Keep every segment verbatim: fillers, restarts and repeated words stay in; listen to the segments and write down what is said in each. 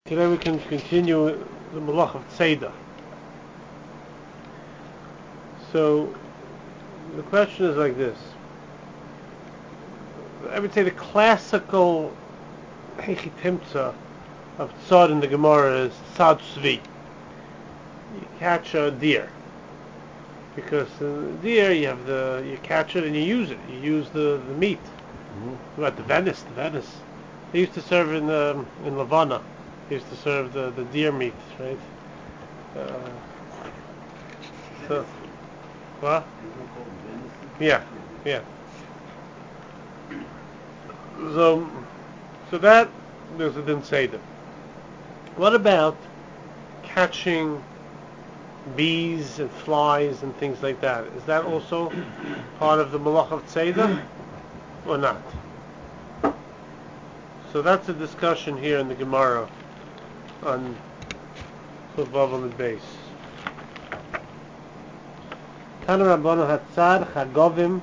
Today we can continue the Malach of Tzeidah. So the question is like this. I would say the classical Hechitimtza of Tzad in the Gemara is Tzad Tzvi. You catch a deer. Because the deer, you have the you catch it and you use it. You use the, the meat. Mm-hmm. What the Venice, the Venice. They used to serve in um, in Lavana. They used to serve the, the deer meat, right? Uh, so, what? Yeah, yeah. So, so that there's a din seder. What about catching bees and flies and things like that? Is that also part of the Malach of Tzeidah or not? So that's a discussion here in the Gemara on Vav Amud Beis. Tana Rabbanu Hatzad Chagovim,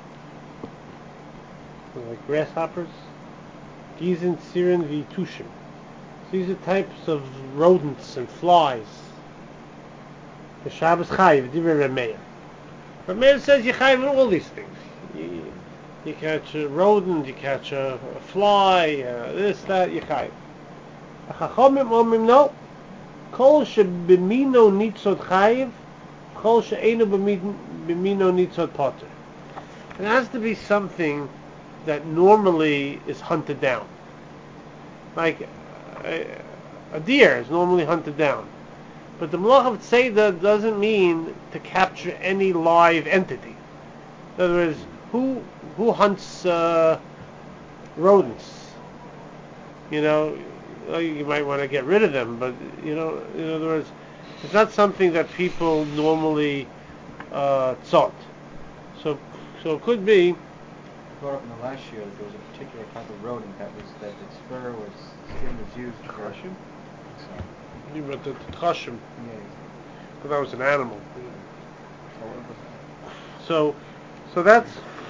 like grasshoppers, Gizin, Sirin, Vitushim. These are types of rodents and flies. The Shabbos Chayiv, Divrei Rameir. Rameir says you chayiv in all these things. You, you catch a rodent, you catch a, a fly, uh, this, that, you chayiv. Chachamim omrim no. Kol shebimino nitzot chayiv, kol she'einu bimino nitzot potter. It has to be something that normally is hunted down. Like a, a deer is normally hunted down. But the Malach of Tzeidah doesn't mean to capture any live entity. In other words, who who hunts uh, rodents? You know, you might want to get rid of them, but you know, in other words, it's not something that people normally uh, tzot. So, so it could be. You brought up in the last year that there was a particular type of rodent that was that its fur was skin was used to crush him. So. You meant the Tchashim. Yeah. But that was an animal. So what was that? So, so that's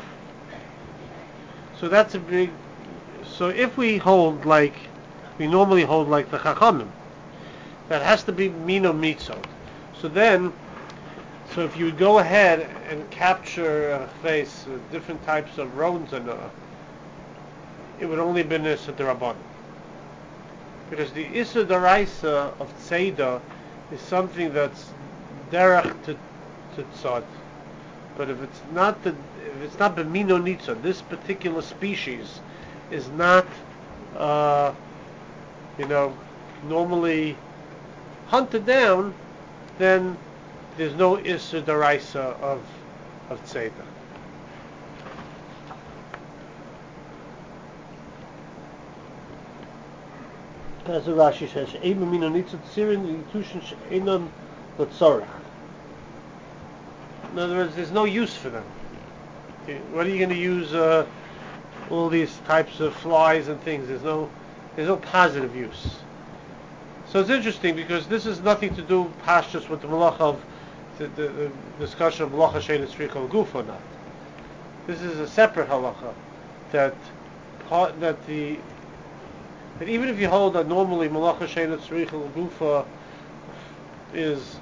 so that's a big. So if we hold like we normally hold like the Chachamim, that has to be Mino Mitzot. So then, so if you would go ahead and capture a face uh, different types of rodents, and uh, it would only be Issa D'Rabbanan. Because the Issa D'Oraisa of Tzeidah is something that's derech to to tzad. But if it's not the if it's not b'mino nitzah, this particular species is not uh, you know normally hunted down, then there's no Issa D'Oraisa of of Tzeidah. As the Rashi says, "Eibim mino nitzot sirin yitushin she'enon l'tzorach." In other words, there's no use for them. What are you going to use uh, all these types of flies and things? There's no, there's no positive use. So it's interesting because this has nothing to do pashtus with the malach of the, the, the discussion of malacha she'ein tzricha l'guf or not. This is a separate halacha that part that the But even if you hold that normally malacha she'ein tzricha l'gufa is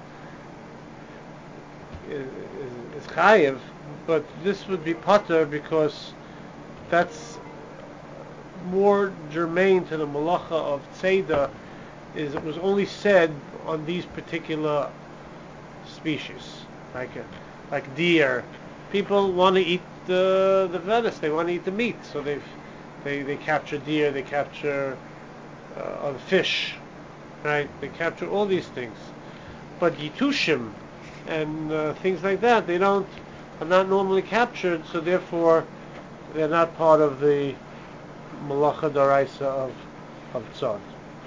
is, is chayiv, but this would be pater because that's more germane to the malacha of tzeidah. Is it was only said on these particular species, like a, like deer. People want to eat the the Venice. They want to eat the meat, so they've They they capture deer, they capture uh, fish, right? They capture all these things. But yitushim and uh, things like that, they don't are not normally captured, so therefore they're not part of the malacha d'oraisa of of tzad.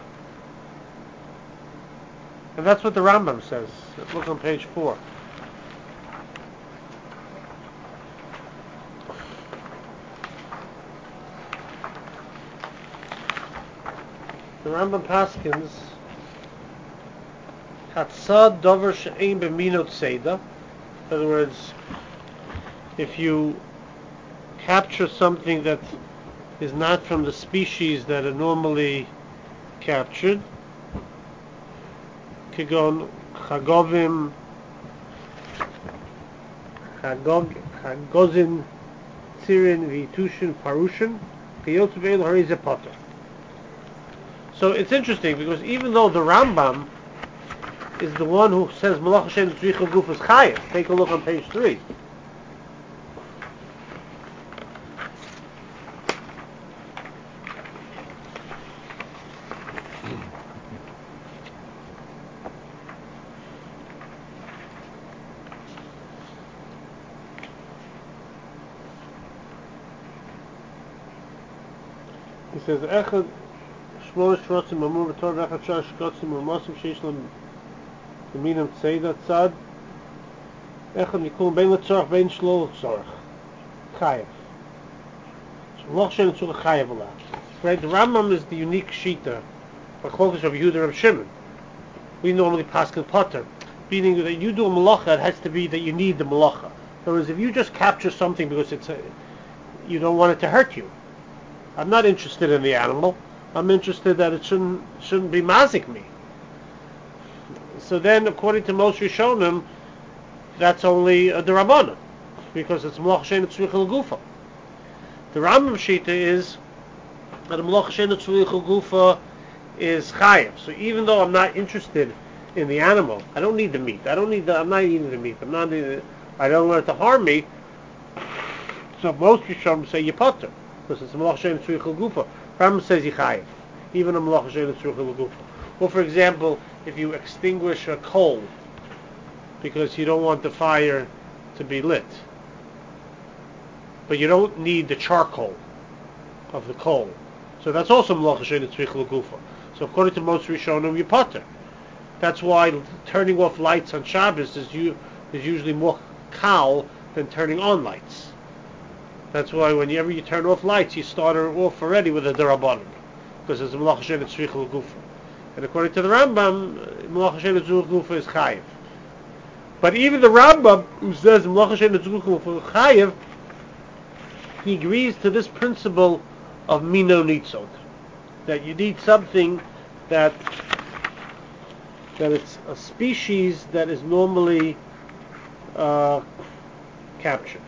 And that's what the Rambam says. Look on page four. The Rambam paskins hatzad dover she'ein b'mino tzeidah. In other words, if you capture something that is not from the species that are normally captured, Kigon Chagovim Chagog Chagozin Tzirin Vitushin Parushin Kiyot Veil Hariza Potter. So it's interesting because even though the Rambam is the one who says Malach Hashem Tzricha Guf is Chayev, take a look on page three. He says, Echad Shmona Shrotzim Amur V'tor Echad Shar Shkotzim U'Masim Sheish Lam T'minam Tzeidah Tzad Echad Nikum Bein L'Tzorach Bein Shlo L'Tzorach Chayev. So Malach Hashem Tzricha Chayev Ala. Right, the Rambam is the unique Shita B'Chlokas of Yehuda Reb Shimon. We normally paskin Potter, meaning that you do a malacha, it has to be that you need the malacha. In other words, if you just capture something because it's a, you don't want it to hurt you, I'm not interested in the animal. I'm interested that it shouldn't shouldn't be mazik me. So then, according to most Rishonim, that's only a derabbanan, because it's malach shein tzricha l'gufa. The Rambam Shita is that a malach shein tzricha l'gufa is chayev. So even though I'm not interested in the animal, I don't need the meat. I don't need the. I'm not eating the meat. I'm not. Eating, I don't want it to harm me. So most Rishonim say you potter. Because it's a malach shein tzricha l'gufa. Rambam says yichayev, even a malach shein tzricha l'gufa. Or for example, if you extinguish a coal because you don't want the fire to be lit, but you don't need the charcoal of the coal, so that's also malach shein tzricha l'gufa. So according to most Rishonim, you potter. That's why turning off lights on Shabbos is you is usually more kal than turning on lights. That's why whenever you turn off lights, you start off already with a derabbanan, because it's a malach shein tzricha l'gufa. And according to the Rambam, malach shein tzricha l'gufa is chayev. But even the Rambam, who says malach shein tzricha l'gufa is chayev, he agrees to this principle of mino nitzot, that you need something that that it's a species that is normally uh, captured.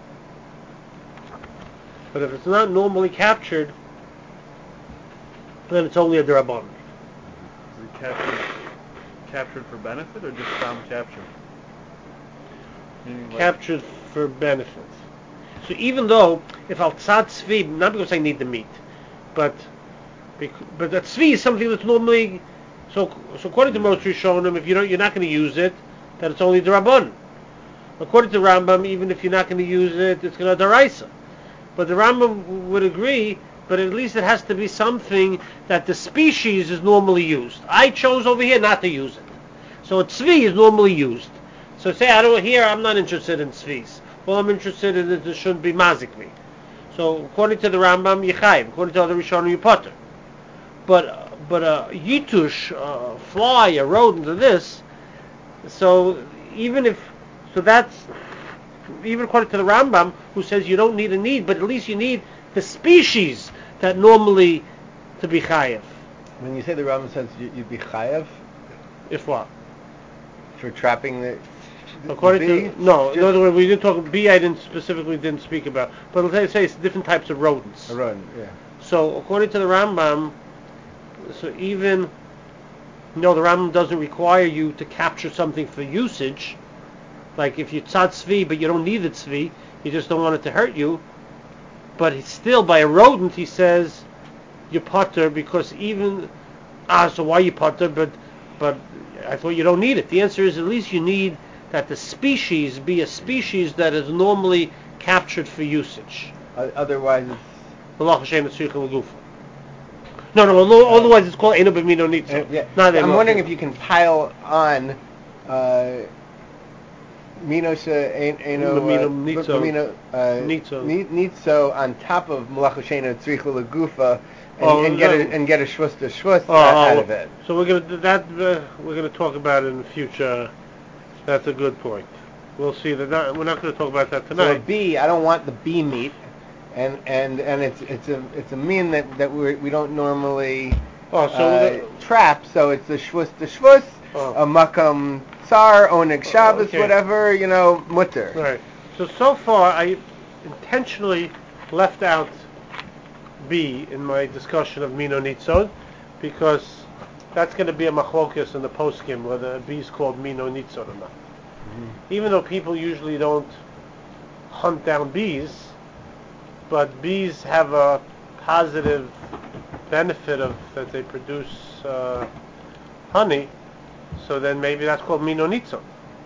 But if it's not normally captured, then it's only a derabbanan. Is it captured, captured for benefit or just found captured? Meaning like Captured for benefit. So even though, if I'll tzad tzvi, not because I need the meat, but bec- but that tzvi is something that's normally, so so according to most Rishonim, if you don't, you're not going to use it, then it's only derabbanan. According to Rambam, even if you're not going to use it, it's going to daraisa. But the Rambam would agree, but at least it has to be something that the species is normally used. I chose over here not to use it. So a tzvi is normally used. So say, I don't here, I'm not interested in tzvis. Well, I'm interested in it, it shouldn't be mazik me. So according to the Rambam, yichayim. According to other Rishonim, you potter. But, but a yitush, a fly, a rodent, or this, so even if, so that's, even according to the Rambam, who says you don't need a need, but at least you need the species that normally to be chayev. When you say the Rambam says you, you'd be chayev If what? for trapping the, the According bee? to no, Just in other words, we didn't talk bee. I didn't specifically didn't speak about, but let's say it's different types of rodents. a rodent, yeah. So according to the Rambam, so even no, the Rambam doesn't require you to capture something for usage. Like if you tzad tzvi, but you don't need the tzvi, you just don't want it to hurt you. But it's still, by a rodent, he says, you potter, because even, ah, so why you potter, but, but I thought you don't need it. The answer is at least you need that the species be a species that is normally captured for usage. O- Otherwise, it's Malach Hashem tzricha l'gufa. No, no, no, otherwise it's called Eino B'mino Nitzo. Uh, yeah. Not I'm Eino wondering B'mino. if you can pile on uh, Minosha Eino B'mino Nitzo. B'mino Nitzo. Nitzo on top of Malach Hashem Tzricha L'Gufa and, Oh, and get no. a and get a shvus to shvus Oh, out oh, of it. So we're gonna do that. Uh, we're gonna talk about it in the future. That's a good point. We'll see that. Not, we're not gonna talk about that So a tonight. bee, I don't want the bee meat, and and, and it's it's a it's a mean that that we we don't normally Oh, so uh, we're gonna- trap. So it's the shvus to shvus, Oh. a makam tsar, oneg Shabbos, okay. whatever, you know, mutter. Right. So, so far, I intentionally left out B in my discussion of Mino Nitzod, because that's going to be a machlokas in the poskim, whether a B is called Mino Nitzod or not. Mm-hmm. Even though people usually don't hunt down bees, but bees have a positive benefit of that they produce uh, honey, so then maybe that's called Mino Nitzod.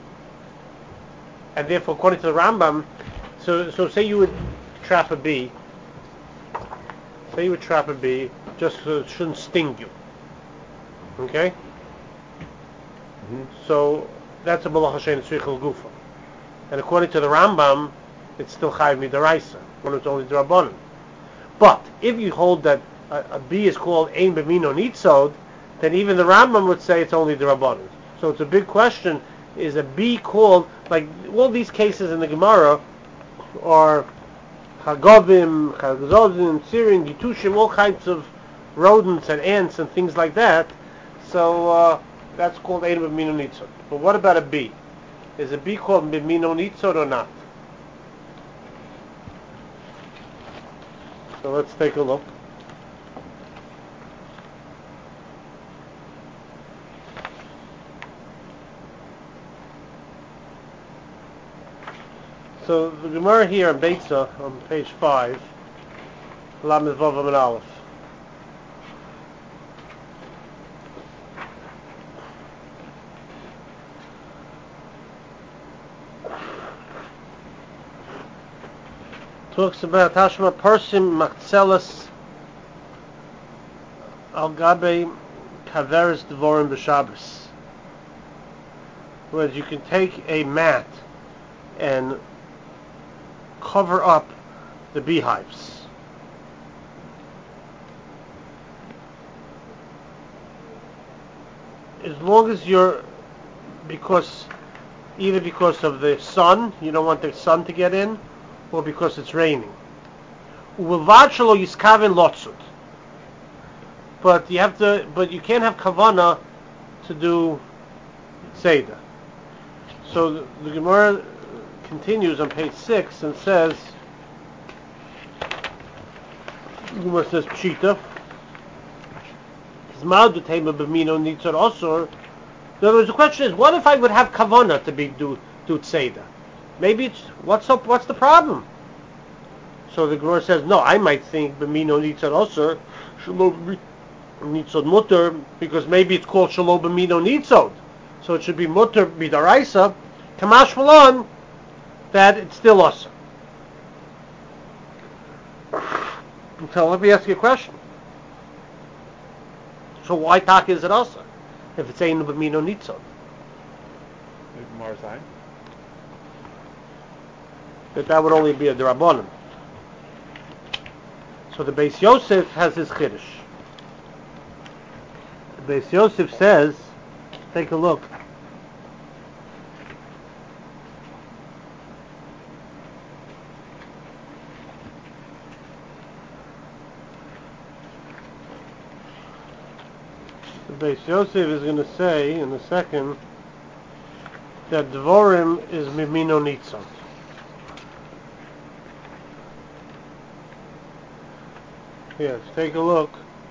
And therefore, according to the Rambam, so so say you would trap a bee, say you would trap a bee just so it shouldn't sting you. Okay? Mm-hmm. So that's a malach hashem tzrichel gufa. And according to the Rambam, it's still chayiv midaraisa, when it's only drabanan. But if you hold that a, a bee is called ein b'mino nitzod, then even the Rambam would say it's only drabanan. So it's a big question: is a bee called, like all these cases in the Gemara are hagavim, chagzozim, tsirin, gitushim, all kinds of rodents and ants and things like that. So uh, that's called ein b'mino nitzod. But what about a bee? Is a bee called b'mino nitzod or not? So let's take a look. So the Gemara here in Beitza on page five, Lamed Vav Amud Aleph. Talks about Tashma Persim Machzelas Al Gabe Kaveris Devorim B'Shabbos. Whereas you can take a mat and cover up the beehives. As long as you're, because either because of the sun, you don't want the sun to get in, or because it's raining. But you have to, but you can't have kavana to do seder. So the, the Gemara continues on page six and says, the Gemara says pshita. In other words, the question is, what if I would have kavana to be do do seder? Maybe it's, what's up, what's the problem? So the Gemara says, no, I might think b'mino nitzad osur, shelo nitzad mutter, because maybe it's called shelo b'mino nitzad. So it should be mutter b'daraisa, kamash malon, that it's still osur. So let me ask you a question. So why tak is it osur, if it's ain't b'mino nitzad? Marzai. That that would only be a Darabonim. So the Beis Yosef has his Chiddush. The Beis Yosef says, take a look. The Beis Yosef is going to say in a second that Dvorim is Mimino Nitzot. Yes, take a look.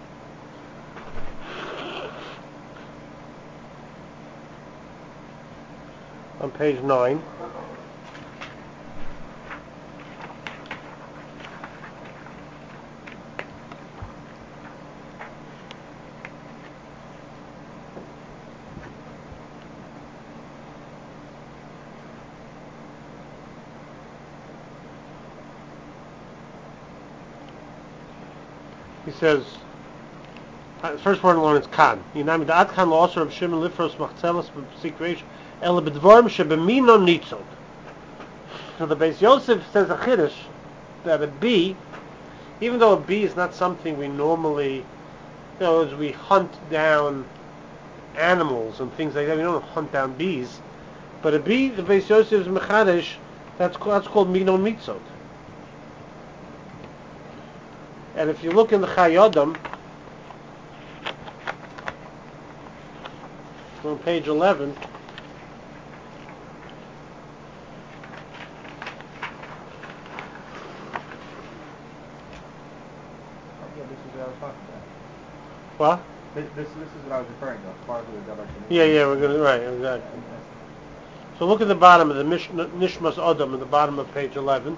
On page nine. He says, uh, first word alone is kan. Yinami da'at kan la'asar of Shimon lifros machzelas b'sikreish ele b'dvorim shebemino nitzod. So the Beis Yosef says a chiddush that a bee, even though a bee is not something we normally, you know, as we hunt down animals and things like that, we don't hunt down bees, but a bee, the Beis Yosef is mechadish, that's, that's called mino nitzod. And if you look in the Chayei Adam, We're on page eleven. Yeah, this is what I was talking about. What? This, this, this is what I was referring to. Part of the Davar Sheni. Yeah, yeah, we're gonna right, exactly. So look at the bottom of the Mish, Nishmas Adam, at the bottom of page eleven.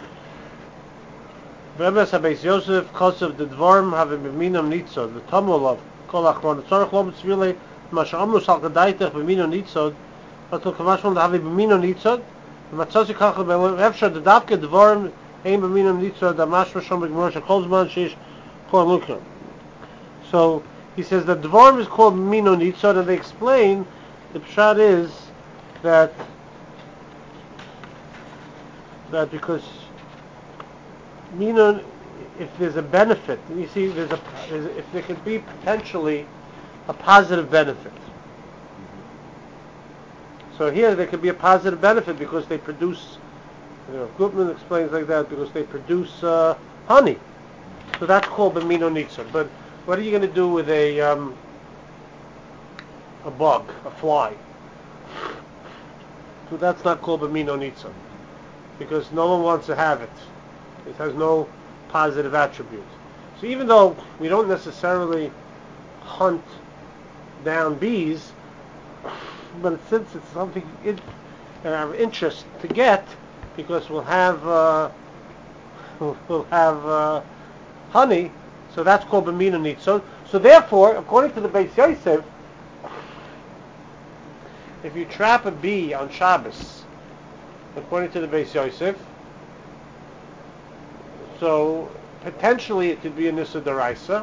Bemes HaBeis Yosef Kosev the Dvorim have b'minam nitzod the Tamolov Kol Achron Tzorach Lo Mitzvile Masha Amru Shal Gedaitech b'minam nitzod Vatul Kamashmon have b'minam nitzod Matzosi Kach Efshar the Davke Dvorim Hein b'minam nitzod Amashma Shom B'Gemor Shekol Zman Sheish Kol Lukram. So he says that Dvorim is called b'minam nitzod, and they explain the pshat is that that because Minon, if there's a benefit, you see, there's a, there's a if there could be potentially a positive benefit. So here there could be a positive benefit because they produce, you know, Gutman explains like that, because they produce uh, honey. So that's called the Minon Nitzon. But what are you going to do with a um, a bug, a fly? So that's not called the Minon Nitzon, because no one wants to have it. It has no positive attribute. So even though we don't necessarily hunt down bees, but since it's something in our interest to get, because we'll have uh, we'll have uh, honey, so that's called b'mina nitzon. So therefore, according to the Beis Yosef, if you trap a bee on Shabbos, according to the Beis Yosef, so potentially it could be a Nissa Daraisa.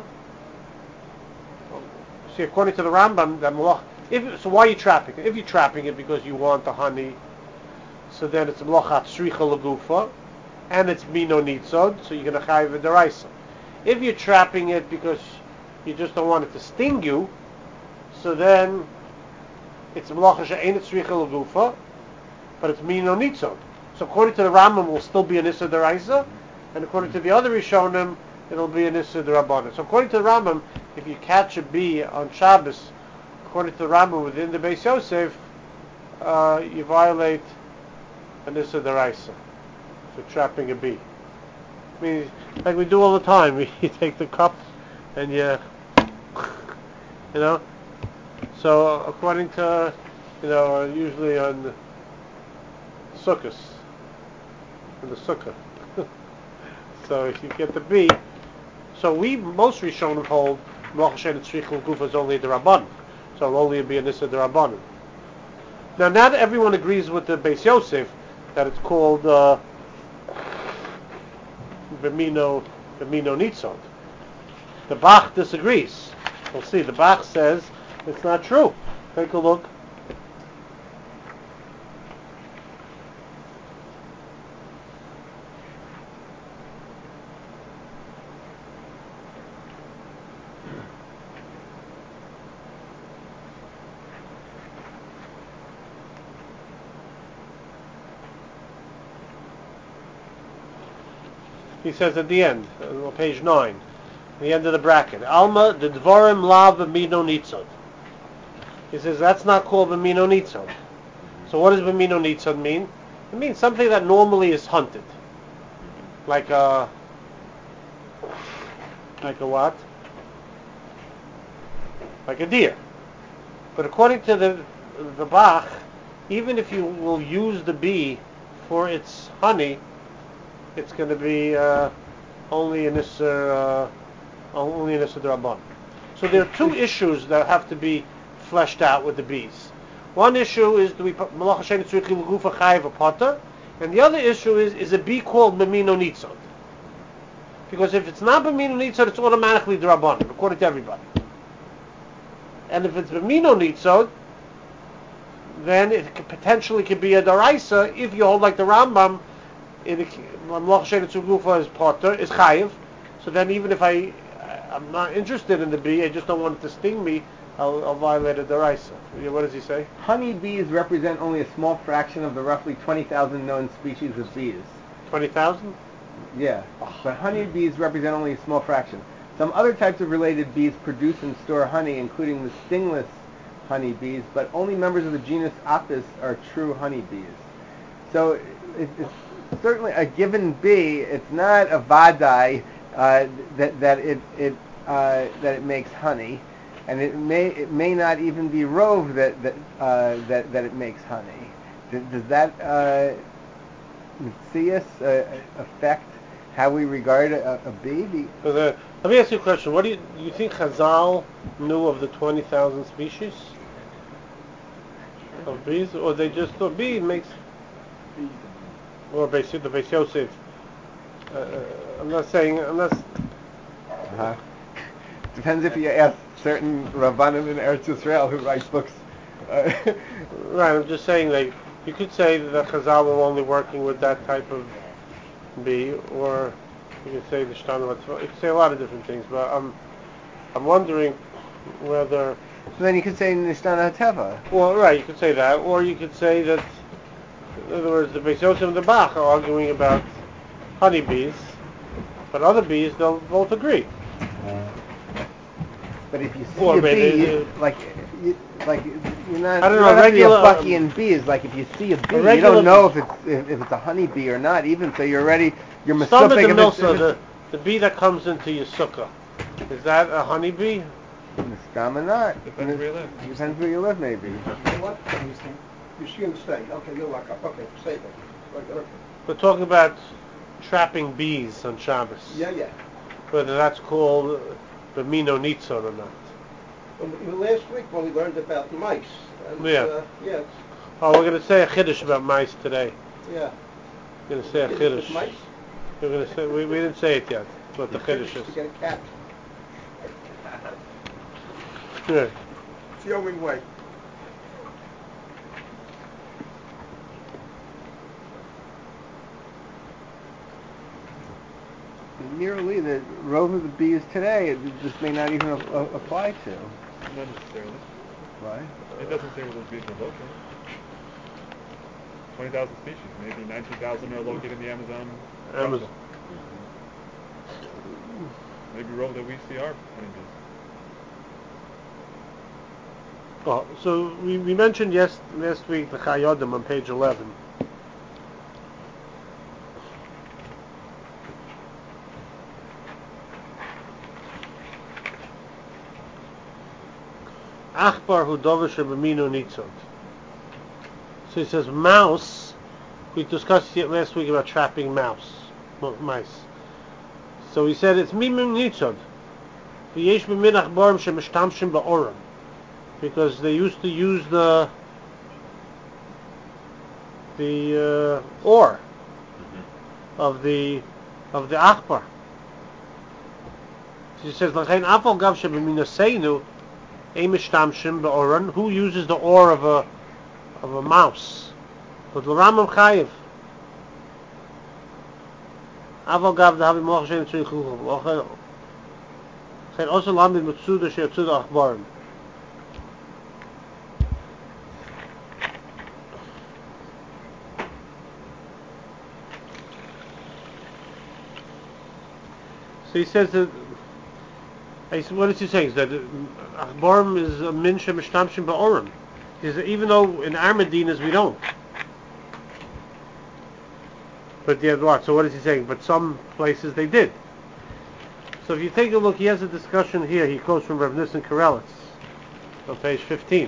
See, according to the Rambam, that malach, if, so why are you trapping it? If you're trapping it because you want the honey, so then it's Melachat Shricha Lagufa, and it's Mino Nitzod, so you're going to Chayiv a Daraisa. If you're trapping it because you just don't want it to sting you, so then it's Melachat She'ein Shricha Lagufa, but it's Mino Nitzod. So according to the Rambam, it will still be a Nissa Daraisa, and according to the other Rishonim, it'll be an Issa D'Rabbanan. So according to the Rambam, if you catch a bee on Shabbos, according to the Rambam within the Beis Yosef, uh, you violate an Issa D'Raisa for trapping a bee. I mean, like we do all the time. You take the cup and you, you know. So according to, you know, usually on the Sukkos, in the Sukkah. So if you get the bee, so we most Rishonim hold Melach Shein Tzrichel Gufa is only the Rabban, so it'll only be an Issa the Rabbanim. Now, not everyone agrees with the Beis Yosef that it's called uh, B'mino B'mino Nitzod. The Bach disagrees. We'll see. The Bach says it's not true. Take a look. He says at the end, uh, page nine, the end of the bracket, Alma the Dvorim Lav B'mino Nitzod. He says that's not called B'mino Nitzod. So what does B'mino Nitzod mean? It means something that normally is hunted, like a, like a what? Like a deer. But according to the the Bach, even if you will use the bee for its honey, it's going to be uh, only an Isser, uh, only an Isser D'Rabban. So there are two issues that have to be fleshed out with the bees. One issue is, do we put Melach Hashem Tzrichi L'Gufa Chayiv a Potter? And the other issue is, is a bee called B'mino Nitzod? Because if it's not B'mino Nitzod, it's automatically D'Rabban, according to everybody. And if it's B'mino Nitzod, then it could potentially could be a Daraisa if you hold like the Rambam, in the Melach Shein Tzricha is Potter, is Chayiv. So then even if I, I'm not interested in the bee, I just don't want it to sting me, I'll, I'll violate a Daraisa. What does he say? Honey bees represent only a small fraction of the roughly twenty thousand known species of bees. twenty thousand? Yeah, but honey bees represent only a small fraction. Some other types of related bees produce and store honey, including the stingless honeybees, but only members of the genus Apis are true honeybees. So it, it's certainly a given bee. It's not a vadai uh, that that it it uh, that it makes honey, and it may it may not even be rove that that uh, that that it makes honey. Does, does that uh, Matthias, uh, affect how we regard a, a bee? The, Uh, let me ask you a question. What do you do you think Chazal knew of the twenty thousand species of bees, or they just thought bee makes, or Beis, the Beis Yosef? Uh, I'm not saying I'm not. uh-huh. Depends if you ask certain Rabbanim in Eretz Yisrael who write books. Uh, Right. I'm just saying like you could say that Chazal were only working with that type of bee, or you could say the Shtana. You could say a lot of different things, but I'm I'm wondering whether. So then you could say Nishtana Hateva. Well, right, you could say that, or you could say that, in other words, the Beis Yosef and the Bach are arguing about honeybees, but other bees, they'll both agree. But if you see Or a maybe bee, they- you, like, you, like you're not. I don't you know, don't have regular- to be a Bucky and bees. Like if you see a bee, you regular- don't know if it's if, if it's a honeybee or not. Even so, you're already you're Some of misupik the if it's, milsa, if the, it's the bee that comes into your sukkah, is that a honeybee? Nistam or not. Depends where you live. Depends where you live, maybe. What? You see him stay. Okay, you'll lock up. Okay, stay there. Right, okay. We're talking about trapping bees on Shabbos. Yeah, yeah. Whether that's called the Mino Nitzon or not. Um, Last week when we learned about mice. And, Yeah. Uh, yeah. it's- Oh, we're going to say a chiddush about mice today. Yeah. We're going to say a Is it chiddush. mice? We're going to say we, we didn't say it yet, but the chiddush To is. get a cat. Yeah. It's the only way. Nearly the rove of the bees today, it- this may not even a, a, apply to. Not necessarily. Why? It doesn't say where those bees are located. twenty thousand species. Maybe nineteen thousand are located in the Amazon. Amazon. jungle. Maybe rove that we see are honeybees. Oh, so we, we mentioned yes last week the Chayodim on page eleven. Achbar hu dover shebamino nitzot. So he says mouse. We discussed it last week about trapping mouse, m- mice. So he said it's mimim nitzot. V'yesh b'min achbarim shemishtamshim ba'oram. Because they used to use the the uh, ore of the of the achbar. She says, "L'chein afal gav sheb'minaseinu ein mishtamshim ba'oran." Who uses the ore of a of a mouse? But l'ramam chayiv. Afal gav dahavi moach shein tzrichuchov. L'chein also lamid mitzuda she'atzuda achbarim. So he says that. I said, what is he saying? Is that Achbarim is a min shemishtamshim ba'orim? He says even though in our Medinas we don't. But yeah, what? So what is he saying? But some places they did. So if you take a look, he has a discussion here. He quotes from Rav Nissen Karelitz on page fifteen.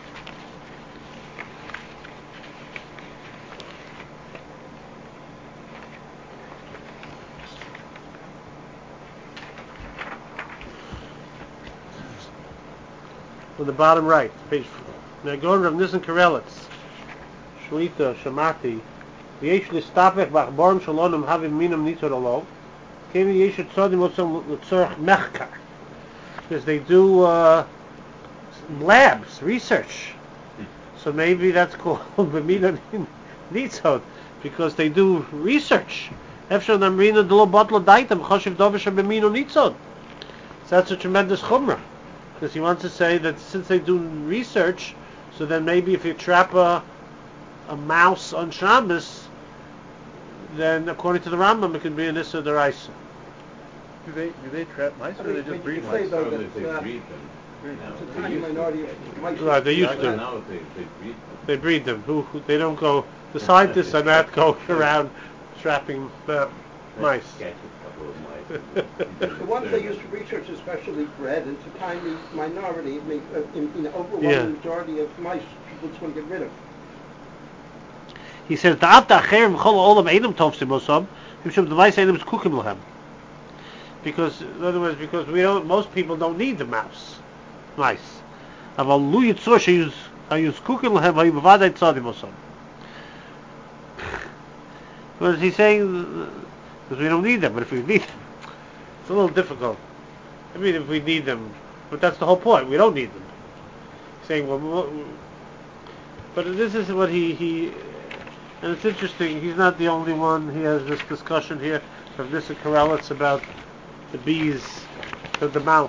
On the bottom right, page. Now go to Rav Nissen Karelitz. Shlita Shamati. V'yesh listapech b'achbarim shalonim havim minam nitzot olov. Kemi yesh etzodim otzom l'tzorch mechkar. Because they do uh, labs, research. So maybe that's called b'minam nitzot because they do research. Efshar namrina d'lo batla daitam choshev dovish b'minam nitzot. So that's a tremendous chumrah. Because he wants to say that since they do research, so then maybe if you trap a, a mouse on Shabbos, then according to the Rambam it could be an Issa Deraisa. Do they do they trap mice I or do mean, they just you breed can say mice? though Or that they uh, breed them. It's a tiny minority of mice. Right, they used to. Now they, they breed them. They breed them. Who, who they don't go. The scientists are not going around trapping uh, mice. Catch a couple of mice. The ones they use for research, especially bred, it's a tiny minority. I mean, uh, in, in the Yeah. overwhelming majority of mice, people just want to get rid of. He says the after acherim chol olam einam tovsim osam mishum device einam kukim lahem. Because in other words, because we don't, most people don't need the mouse, mice. Aval lu yitzor sheyuz hayuz kukim lahem hayu bevadai tzadim osam. What is he saying? Because we don't need them, but if we need them, it's a little difficult. I mean, if we need them, but that's the whole point. We don't need them. He's saying, well, well, but this is what he he. And it's interesting, he's not the only one. He has this discussion here from Nissa Karelitz about the bees, the, the mouse.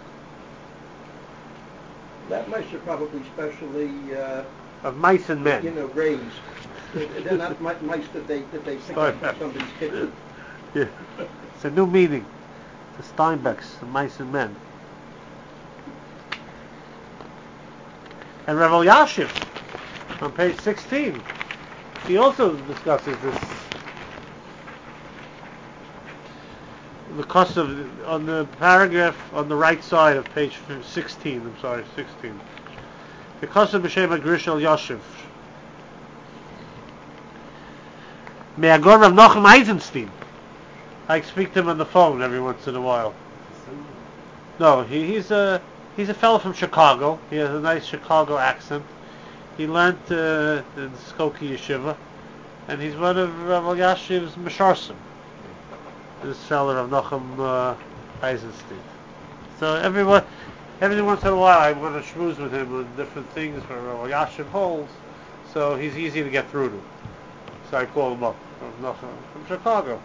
That mice are probably specially, uh, Of mice and men. you know, raised. They're not mi- mice that they that they pick up from somebody's kitchen. Yeah. It's a new meaning. The Steinbecks, the mice and men. And Revel Yashiv, on page sixteen, he also discusses this. The cost of, on the paragraph on the right side of page sixteen, I'm sorry, sixteen. The cost of B'Shem HaGrish El Yashiv. Me'agor Rav Nochem Eisenstein. I speak to him on the phone every once in a while. No, he, he's a he's a fellow from Chicago. He has a nice Chicago accent. He learned uh, in Skokie Yeshiva, and he's one of Rav Yashiv's Mesharsim. This fellow Rav Nochem uh, Eisenstein. So everyone, every once in a while, I want to schmooze with him on different things where Rav Yashiv holds. So he's easy to get through to. So I call him up. Rav Nochem from Chicago.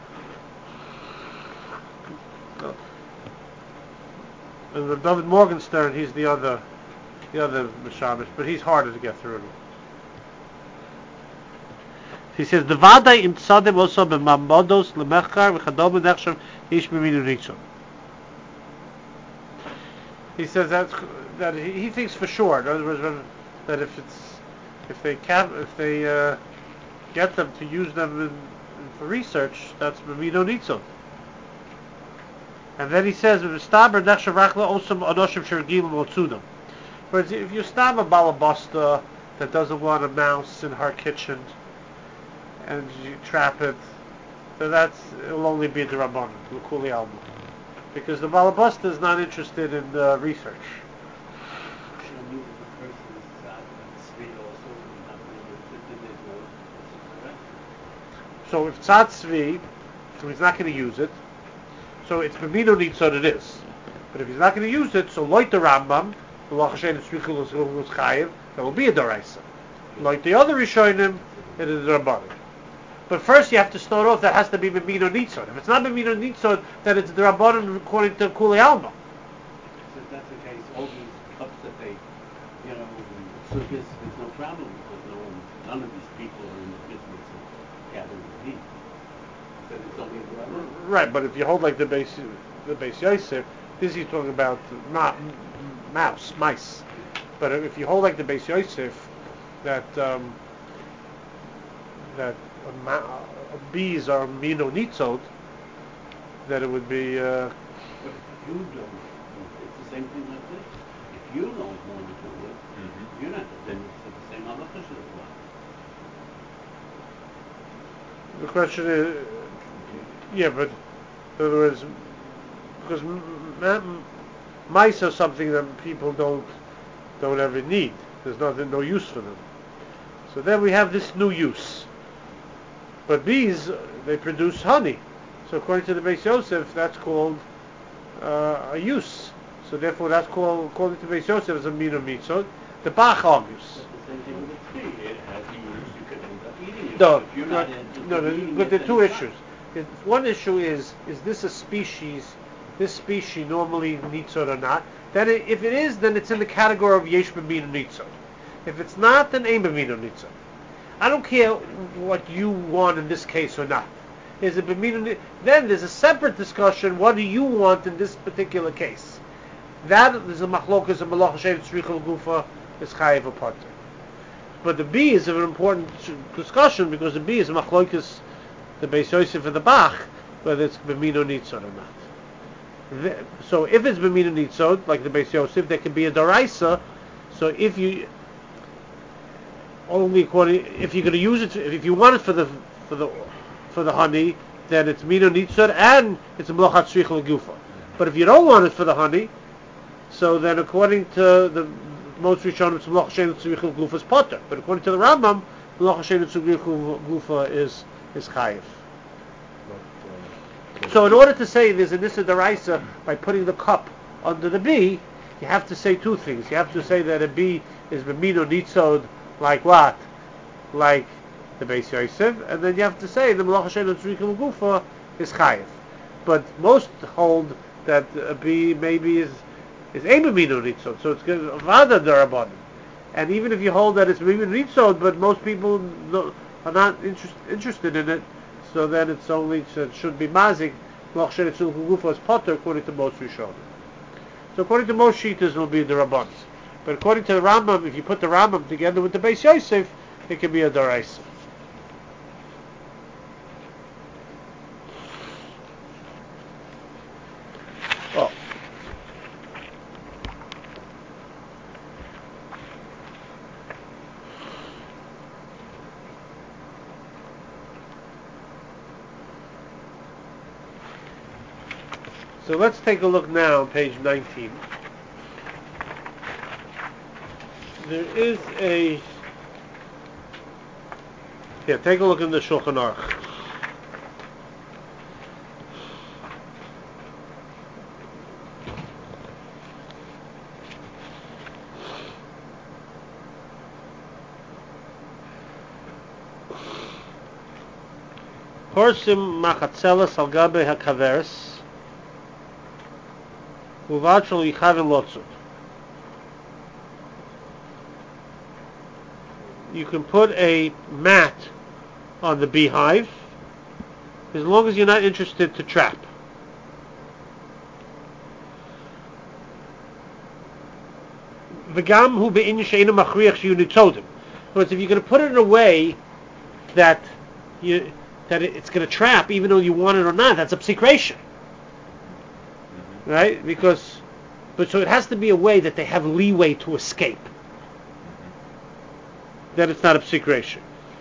And the David Morgenstern, he's the other, the other Mishamish, but he's harder to get through to. He says, "The vada im tzadem also b'mamados lemechar v'chadom nechshav ish b'minu nitzon." He says that that he, he thinks for sure. In other words, that if it's if they cap if they uh, get them to use them in, in, for research, that's b'minu nitzon. And then he says, "V'staber nechshav rachla osam anoshim shergilim otzudam." Whereas if you stab a balabasta that doesn't want a mouse in her kitchen, and you trap it, so that's, it'll only be the Rabbanon, L'Kuli Alma. Because the balabasta is not interested in uh, research. So if tzad tzvi, so he's not going to use it, so it's b'mino nitzot it is. But if he's not going to use it, so like the Rambam, the Lach Hashem Tzvichul L'Zchul Chayiv, that will be a Doraisa. Like the other Rishonim, it is a Rabbanon. But first you have to start off, that has to be B'mino Nitzon. If it's not B'mino Nitzon, then it's the Rabbanon according to Kuli Alma. So if that's the case, all these cups that they, you know, so there's, there's no problem because no one, none of these people are in the business of gathering the meat. So it's only the Rabbanon. Right, but if you hold like the base, the base Yosef, this he's talking about not mouse, mice. But if you hold like the base Yosef, that um, that uh, ma- uh, bees are mino nitzot, that it would be. Uh, But if you don't, it's the same thing like this. If you don't want to do it, Mhm. you're not, then it's the same halacha should apply. the question is, yeah, but in other words, because m- m- mice are something that people don't don't ever need. There's nothing, no use for them. So then we have this new use. But bees, they produce honey. So according to the Beis Yosef, that's called uh, a use. So therefore, that's called, according to Beis Yosef, as a mina mitzvot. The Bach argues. It's the same thing with the tree. It has a use, you could end up eating it. No, If you're no, not interested no, in no, eating but it, there are then two it's issues. fine. It- One issue is, is this a species, this species normally nitzot or not? Then it, if it is, then it's in the category of yesh b'mina nitzot. If it's not, then ein b'mina nitzot. I don't care what you want in this case or not. Is it b'mina ni- Then there's a separate discussion, what do you want in this particular case? that is a machlokas and malacha shein tzricha gufa is chayiv a potter. But the B is an important discussion because the B is a machlokas, the Beis Yosef and the Bach, whether it's b'mino nitzod or not. The, so if it's b'mino nitzod, like the Beis Yosef, there can be a daraisa. So if you only according, if you're going to use it, if you want it for the for the for the honey, then it's mino nitzod and it's a melachat tzricha gufa. But if you don't want it for the honey, so then according to the most Rishonim, it's melach shein tzricha gufa is potter. But according to the Rambam, melach shein tzricha gufa is is chayiv. So in order to say there's a nissa daraisa by putting the cup under the bee, you have to say two things. You have to say that a bee is b'mino nitzod, like what? Like the Beis Yosef, and then you have to say the melach shein tzricha gufa is chayiv. But most hold that a bee maybe is is ein b'mino nitzod, so it's vada darabanan. And even if you hold that it's b'mino nitzod, but most people no, are not interest, interested in it, so then it's only so it should be mazik. Melach shein tzricha gufa is potter according to most Rishonim. So according to most Shitas, it will be the Rabbanan. But according to the Rambam, if you put the Rambam together with the Beis Yosef, it can be a daraisa. Oh. So let's take a look now on page nineteen. There is a... Here, take a look in the Shulchan Aruch. Horsim machatzelas al gabe hakaveres uvachol yichavin lotzu. You can put a mat on the beehive as long as you're not interested to trap. V'gam hu be'inyan she'einu machriach she'yu nitzodim. In other words, if you're going to put it in a way that you that it's going to trap, even though you want it or not, that's a psikration, mm-hmm. right? Because, but so it has to be a way that they have leeway to escape. Then it's not a psikration.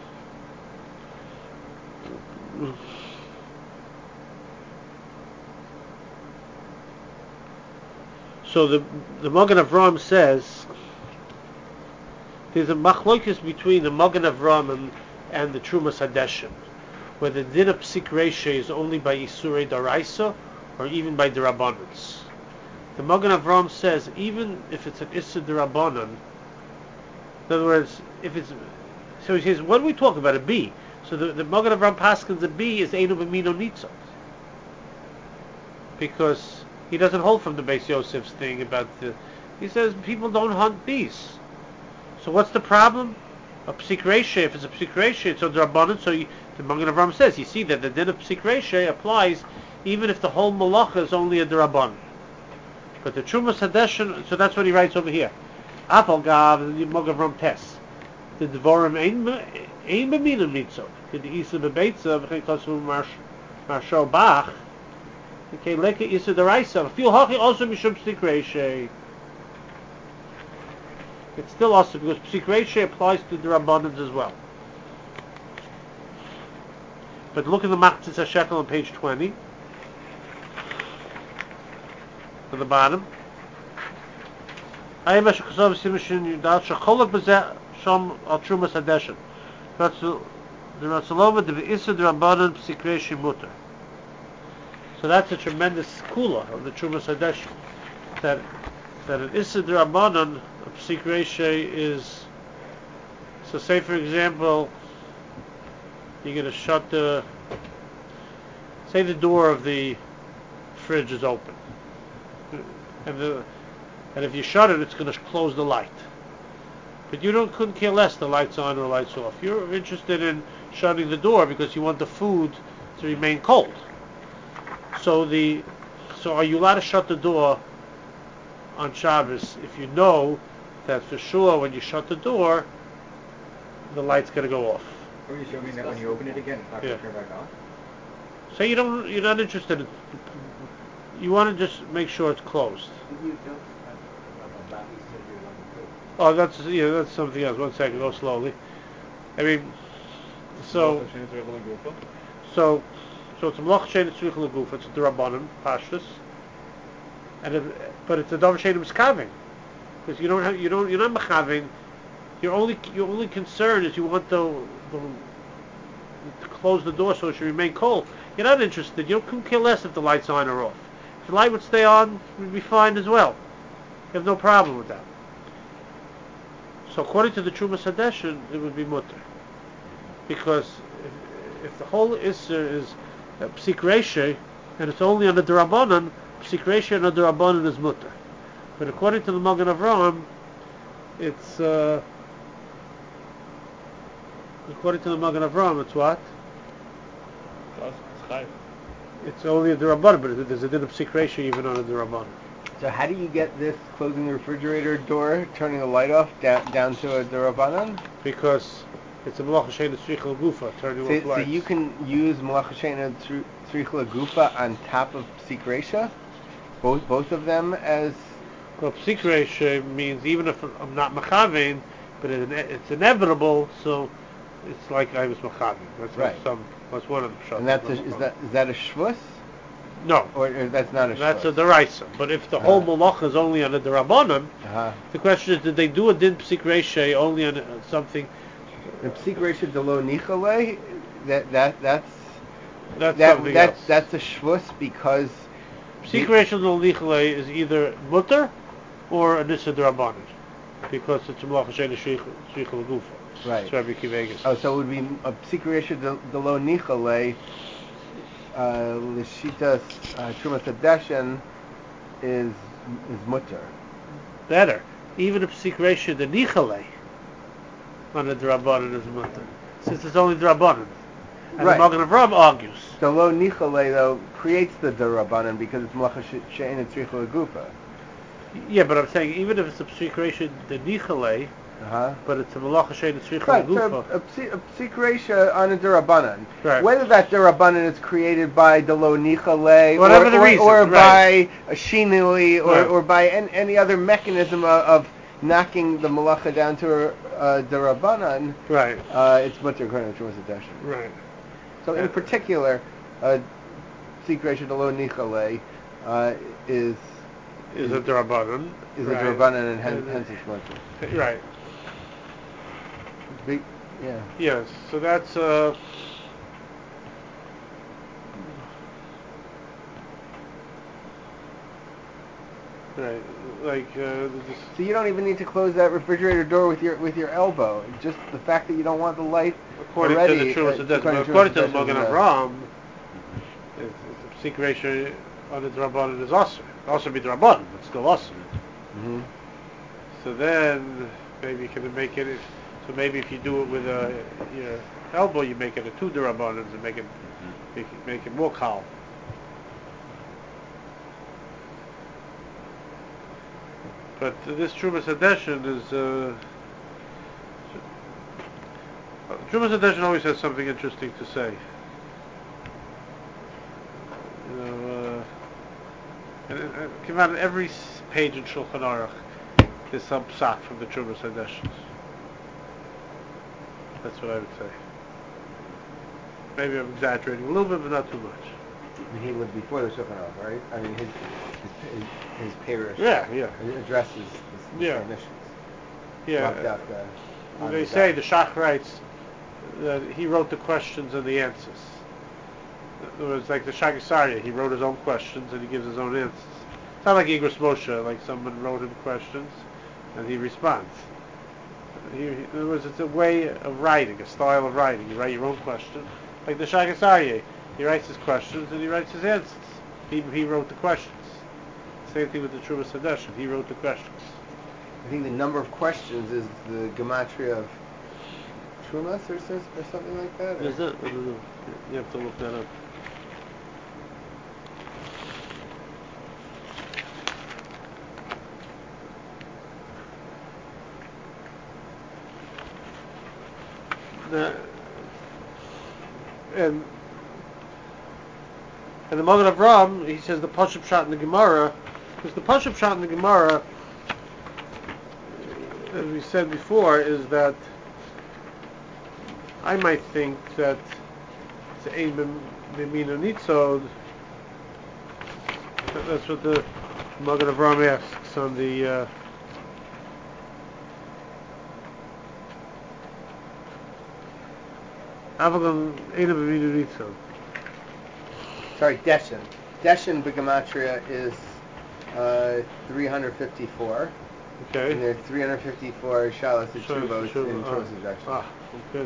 So the the Magen Avraham says there's a machlokes between the Magen Avraham and, and the Trumas Hadeshim, where the din of psikration is only by Isurei Daraisa or even by Derabanans. The Magen Avraham says even if it's an Isur Derabanan, in other words, if it's so, he says, what do we talk about? A bee. So the the Magen Avraham paskins a bee is einu b'mino nitzot, because he doesn't hold from the Beis Yosef's thing about the. He says people don't hunt bees. So what's the problem? A psik reishe. If it's a psik reishe, it's a drabanan. So you, the Magen Avraham says, you see that the din of psik reishe applies even if the whole malacha is only a drabanan. But the Trumas Hadeshin, so that's what he writes over here. Afal gav the Magen Avraham tests. The dvorim ein ein b'mino nitzot. The isa bebeitza v'chein kosu marsho bach. Okay, leke isa deraisa. Feel hachi also mishum psik reishe. It's still also because psik reishe applies to the rabbanans as well. But look at the Machzis HaShekel on page twenty. At the bottom. Ayim HaShekosov Simishin Yudal Shecholok B'zeh Shom Al Trumas Hadeshin. The Ratzalova the V'isa the Rabbanan Psik Reishe Mutter. So that's a tremendous kula of the Trumas Hadeshin. That that an Issa the Rabbanan a Psik Reishe is. So say for example, you're going to shut the. Say the door of the fridge is open, and the and if you shut it, it's going to close the light. But you don't couldn't care less the light's on or the light's off. You're interested in shutting the door because you want the food to remain cold. So the so are you allowed to shut the door on Shabbos if you know that for sure when you shut the door, the light's going to go off. Are you assuming that when you open it again, it's not going Yeah. to turn back on? So you don't, you're not interested in, you want to just make sure it's closed. You don't have a Bobby said you're on the good. Oh, that's, yeah, that's something else. One second, go slowly. I mean, so, so, so it's a Malach Shein Tzrich L'Gufa, it's a D'Rabbanan, Pashtus, and it, but it's a Davar Shein Miskavin, because you don't have, you don't, you're not Mechavin. Your only, your only concern is you want the, the, to close the door so it should remain cold. You're not interested. You couldn't care less if the light's on or off. If the light would stay on, we'd be fine as well. You have no problem with that. So according to the Trumas Hadeshin, it would be mutter. Because if, if the whole Isser is uh, Psik Reishe, and it's only on the D'Rabbanan, Psik Reishe and the D'Rabbanan is mutter. But according to the Magen Avraham, it's, uh, according to the Magen Avraham, it's what? It's only a D'Rabbanan, but there's a din of Psik Reishe even on a D'Rabbanan. So how do you get this closing the refrigerator door, turning the light off, down, down to a D'Rabbanan? Because it's a Malach Shein Tzrich L'Gufa, turning So, off so lights. you can use Malach Shein Tzrich L'Gufa on top of Psik Reisha? Both, both of them as... Well, Psik Reishe means even if I'm not Mechavein, but it, it's inevitable, so it's like I was Mechavein. That's Right. some. That's one of the pshat. And that's a, is that is that a shvus? No. Or, or that's not a That's shvus? a deraisa. But if the whole Uh-huh. malacha is only on a derabanan, Uh-huh. the question is, did they do a din Psik Reishe only on uh, something? The Psik Reisha Delo Nichale, that, that, that's... That's that, something that, else. That's a shvus because... Psik the- Reishe Lo Nichle is either mutter or a nissa derabanan, because it's a malacha shein Tzrich L'Gufa. Right. That's Rabbi Akiva Eiger says. Oh, so it would be a Psik Reisha Delo Nichale, uh, L'Shitas uh, Trumas Hadeshin is is mutter. Better. Even if Psik Reishe the Nichale on the D'Rabbanan is mutter, since it's only D'Rabbanan. And Right. the Magen Avraham argues. The Lo Nichale, though, creates the D'Rabbanan because it's Malacha She'en and Tzrich L'Gufa. Yeah, but I'm saying even if it's a Psik Reishe the Nichale, Uh-huh. but it's a Malacha Shein Tzrich Right, so L'Gufa. a, psi- a Psik Reisha on a D'Rabbanan. Right. Whether that D'Rabbanan is created by the Lo Nichale Whatever or, the or, reason, or right. by a Shinui or, Right. or by an, any other mechanism of, of knocking the Malacha down to a uh, D'Rabbanan, Right. uh, it's mutter according to Trumas Hadeshin. Right. So in Uh, particular, uh, Psik Reisha de Lo Nichale uh, is Is a D'Rabbanan. is right. a D'Rabbanan and hence, And, uh, hence it's mutter. Right. Big, yeah. Yes. So that's uh. Right. Like uh, this, So you don't even need to close that refrigerator door with your with your elbow. Just the fact that you don't want the light according already. to the Trumas uh, Hadeshin, according but to according to the Trumas Magen Hadeshin, uh, Avraham, it's, it's a Psik Reishe on the D'Rabbanan is also also be D'Rabbanan, but still also. mhm. So then maybe you can make it. So maybe if you do it with a your elbow, you make it a two D'Rabbanans and make it make it, make it more calm. But this Trumas Hadeshin is. Uh, Trumas Hadeshin always has something interesting to say. You know, uh, and it, it came out on every s- page in Shulchan Aruch. There's some psak from the Trumas Hadeshin. That's what I would say. Maybe I'm exaggerating a little bit, but not too much. He lived before the Shulchan Aruch, right? I mean, his his his, his parish Yeah, yeah, addresses the, the Yeah. same issues. yeah. Left out the. When on they the say dot. the Shach writes that he wrote the questions and the answers. It was like the Shagasarya. He wrote his own questions and he gives his own answers. It's not like Igros Moshe, like someone wrote him questions and he responds. He, he, in other words, it's a way of writing, a style of writing. You write your own question. Like the Shagasarya, he writes his questions and he writes his answers. He, he wrote the questions. Same thing with the Trumas Hadeshin. He wrote the questions. I think the number of questions is the gematria of Trumas or, so- or something like that. or- Is it? I don't know. You have to look that up. uh, and and the Magen Avraham, he says the Pashup shot in the Gemara, because the Pashup shot in the Gemara, as we said before, is that I might think that it's Ein B'Mino Nitzod. That's what the Magen Avraham asks on the uh, Avalon Ein B'Mino Nitzod. Sorry, Deshin. Deshin B'Gematria is uh, three hundred fifty-four. Okay. And there's three hundred fifty-four Shalos Sure, Teshuvos sure, in ah. Torah Seduction. Ah, okay.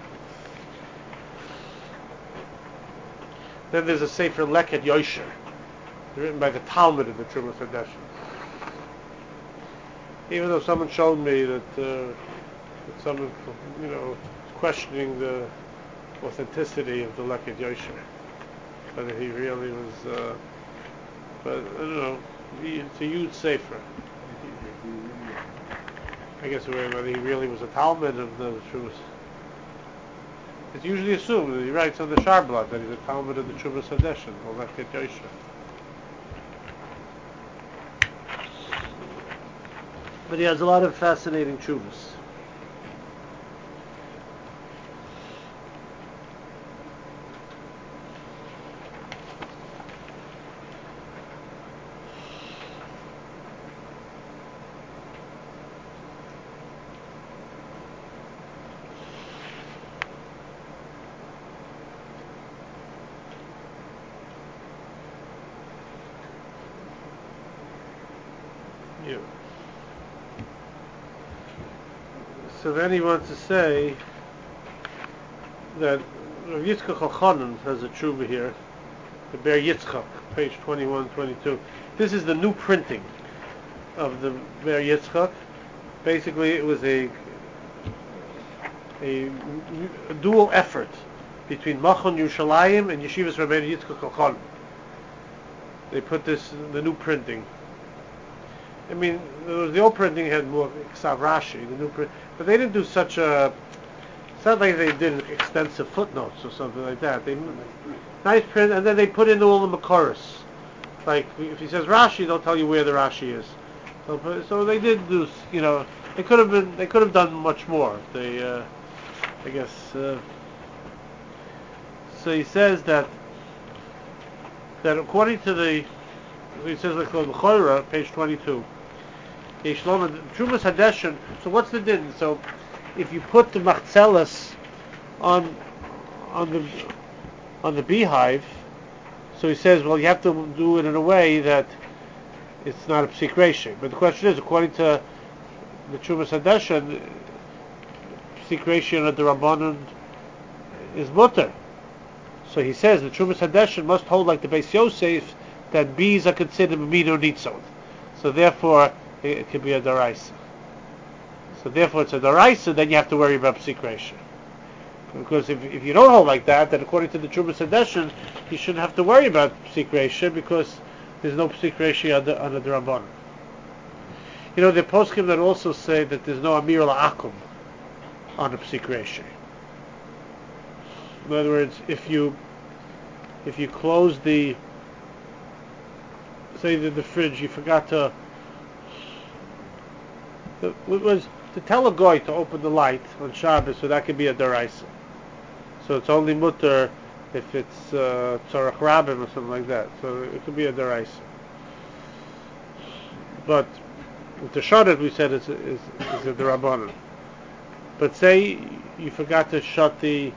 Then there's a Sefer Leket Yosher, written by the Talmud of the Trumas Hadeshin. Even though someone showed me that, uh, that someone, you know, questioning the authenticity of the Leket Yosher, whether he really was, uh, but I don't know, he, it's a huge Sefer. I guess whether he really was a Talmud of the Trumas. It's usually assumed that he writes on the Sharblat that he's a Talmud of the Trumas Hadeshin, or Leket Yosher. But he has a lot of fascinating Chuvas. Yeah. So then he wants to say that Rav Yitzchak Elchanan has a tshuva here, the Ber Yitzchak, page twenty-one, twenty-two. This is the new printing of the Ber Yitzchak. Basically, it was a a, a dual effort between Machon Yerushalayim and Yeshivas Rabbeinu Yitzchak Elchanan. They put this in the new printing. I mean, the old printing had more Ksav Rashi, the new print, but they didn't do such a. It's not like they did extensive footnotes or something like that. They nice print, and then they put in all the Makoros. Like if he says Rashi, they'll tell you where the Rashi is. So, so they did do, you know, they could have been, they could have done much more. They, uh, I guess. Uh, so he says that that according to the, he says like the Choira, page twenty-two. Trumas Hadeshin. So what's the din? So if you put the machzelas on on the on the beehive, so he says, well, you have to do it in a way that it's not a psik reshi. But the question is, according to the Trumas Hadeshin, psik reshi and the Rabbanon is mutter. So he says the Trumas Hadeshin must hold like the Beis Yosef that bees are considered B'Mino Nitzod. So therefore, it, it could be a daraisa. So therefore, it's a daraisa. Then you have to worry about psik reshi. Because if if you don't hold like that, then according to the Trumas Hadeshin, you shouldn't have to worry about psik reshi because there's no psik reshi under under the Rabbanon. You know, the poskim that also say that there's no amir la'akum on a psik reshi. In other words, if you if you close the say that the fridge, you forgot to it was to tell a guy to open the light on Shabbos, so that could be a daraisa. So it's only mutter if it's uh, tzarach rabim or something like that. So it could be a daraisa. But with the shadet, we said it's, is is a derabanan. But say you forgot to shut the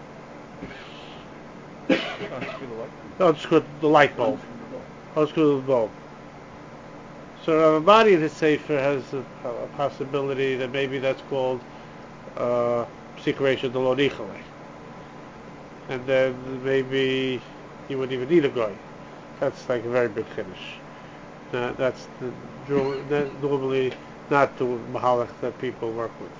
unscrew the light bulb, unscrew the bulb. So Ramabadi in his sefer has a, a possibility that maybe that's called psik reshi delon ichale, and then maybe he wouldn't even need a guy. That's like a very big chiddush. Uh, that's the, that normally not the mahalach that people work with.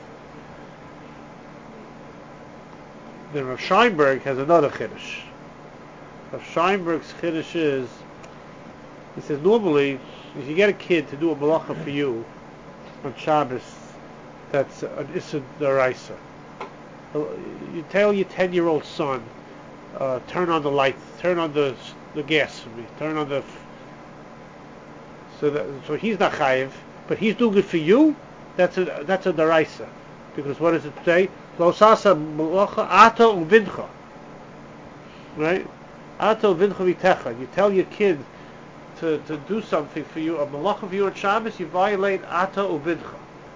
Then Rav Scheinberg has another chiddush. Rav Scheinberg's chiddush is, he says normally if you get a kid to do a malacha for you on Shabbos, that's an issur daraisa. uh, you tell your ten-year-old son, uh, turn on the lights, turn on the the gas for me, turn on the. F- so that so he's not chayiv, but he's doing it for you. That's a that's a deraisa, because what does it say? Lo sasa melacha ata uvincha. Right? Ata uvincha vitecha. You tell your kid to, to do something for you, a malacha for you at Shabbos, you violate ata uvincha.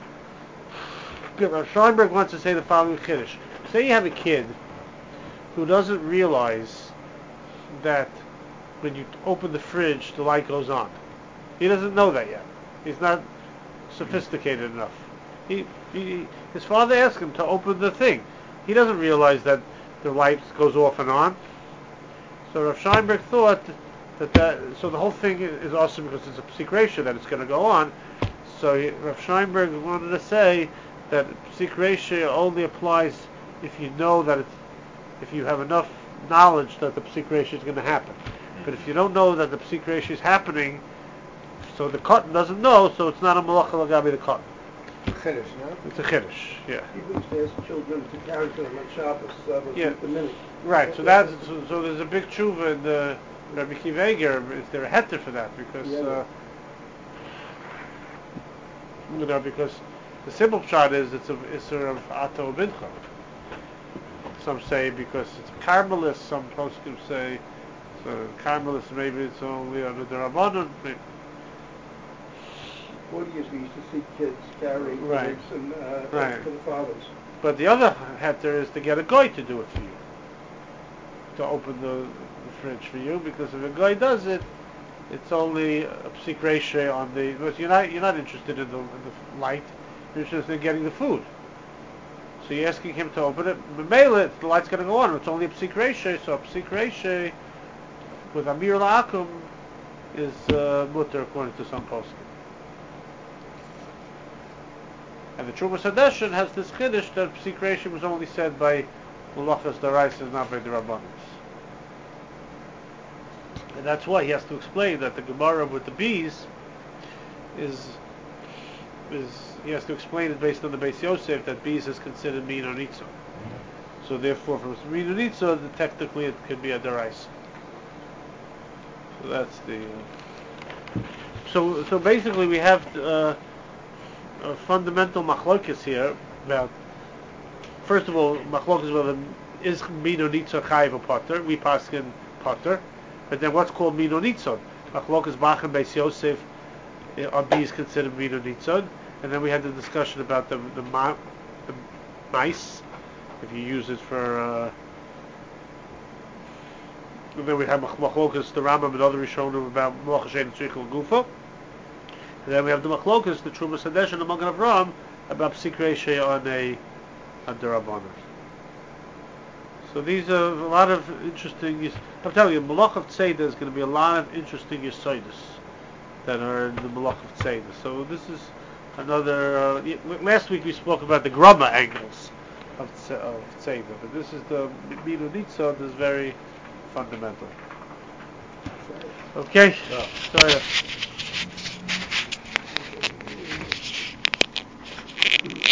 Rav Scheinberg wants to say the following chiddush. Say you have a kid who doesn't realize that when you open the fridge, the light goes on. He doesn't know that yet. He's not sophisticated enough. He, he, his father asked him to open the thing. He doesn't realize that the light goes off and on. So Rav Scheinberg thought that, that so the whole thing is awesome because it's a psik ratio that it's going to go on. So he, Rav Scheinberg wanted to say that psik ratio only applies if you know that it's, if you have enough knowledge that the psik ratio is going to happen. But if you don't know that the psik ratio is happening, so the cotton doesn't know, so it's not a malacha lagabi the cotton. Chiddush, no? It's a chiddush, yeah. People used to ask children to carry to them on Shabbos, uh, was Yeah. the minute. Right, so that's so, so there's a big tshuva in the Rabbi Akiva Eiger. Is there a heter for that? Because Yeah. uh, you know, because the simple shot is it's a isser of ato bincha. Some say because it's a Carmelist. Some poskim say so Carmelist. Maybe it's only under the Rabbanon. Forty years we used to see kids carrying Right. grapes and uh, Right. to the fathers. But the other heter is to get a guy to do it for you, to open the, the fridge for you. Because if a guy does it, it's only a psik ratio on the. Because you're not you're not interested in the, in the light. You're interested in getting the food. So you're asking him to open it. Memela, the light's going to go on. It's only a psik ratio. So a psik ratio with Amir La'akum is uh, mutter according to some poskim. And the Trumas Hadeshin has this chiddush that psik ratio was only said by Malachas Daraisa, not by the Rabbanis. And that's why he has to explain that the Gemara with the bees is is he has to explain it based on the Beis Yosef that bees is considered min onitzo. So therefore, from min onitzo, technically it could be a daraisa. So that's the. Uh, so so basically, we have uh, a fundamental machlokes here about. First of all, machlokes whether is min onitzo chayiv or potter. We paskin potter. But then what's called Mino Nitzon? Machlokes Bachem Beis Yosef are bees considered Mino Nitzon. And then we had the discussion about the the, ma- the mice, if you use it for. Uh, and then we have Machlokes the Rambam and other Rishonim about Moach Hashem Tzrichel Gufa. And then we have the Machlokes the Trumas Hadesh and the Magen Avraham about Psik Reisha on a on the Rabbanon. So these are a lot of interesting. I'm telling you, Malach of Tzeidah is going to be a lot of interesting Yesodis that are in the Malach of Tzeidah. So this is another. Uh, last week we spoke about the Grama angles of Tzeidah, but this is the Minu Nitzon is very fundamental. Okay, sorry.